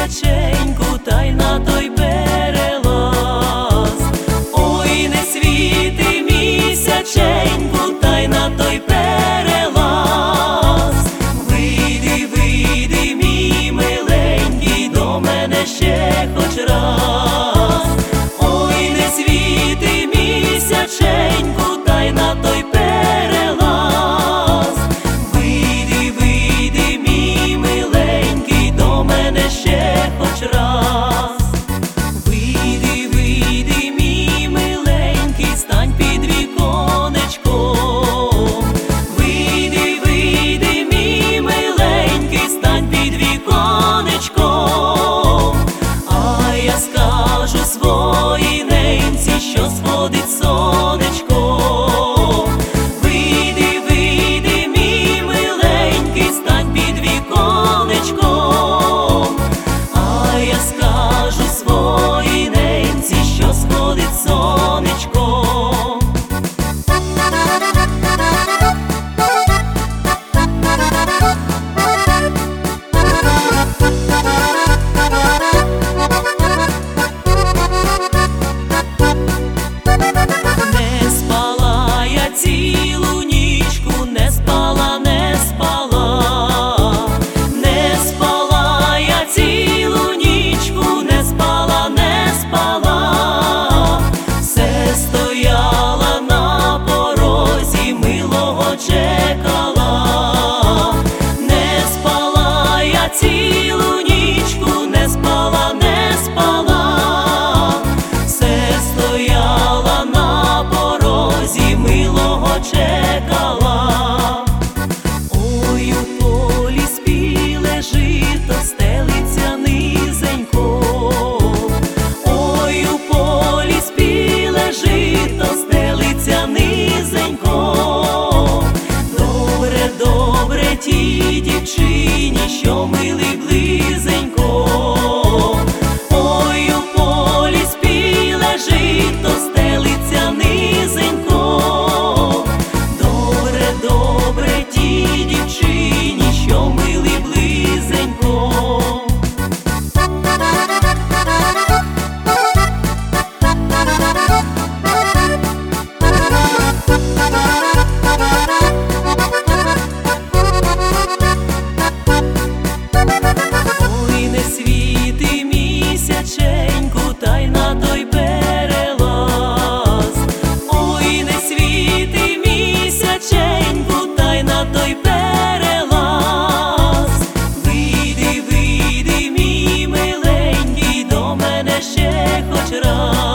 місяченьку, та й на той перелаз. Ой, не світи місяченьку, та й на той перелаз. Вийди, вийди, мій миленький, до мене ще хоч раз. Ой, не світи місяченьку, та й на той перелаз. Вийди, вийди, мій миленький, до мене ще хоч раз. Вийди, вийди, мій миленький, стань під віконечком. Вийди, вийди, мій миленький, стань під віконечком. А я скажу своїй ненці, що сходить сонечко. Вийди, вийди, мій миленький, стань під віконечком. А я скажу своїй ненці, що сходить сонечко. Не спала я цілу нічку, не спала, не спала. Не спала я цілу нічку, не спала, не спала. Все стояла на порозі, милого чекала. Не спала я цілу нічку, не спала, не спала. Все стояла на порозі, милого чекала. Ой, у полі спіле жито, стелиться низенько. Ой, у полі спіле жито, стелиться низенько. Добре, добре тій дівчині, що милий близенько. Ой, у полі спіле жито, стелиться низенько. Добре, добре тій дівчині, що милий близенько. Ой, не світи місяченьку, та й на той перелаз. Ой, не світи місяченьку, та й на той перелаз. Вийди, вийди, мій миленький, до мене ще хоч раз.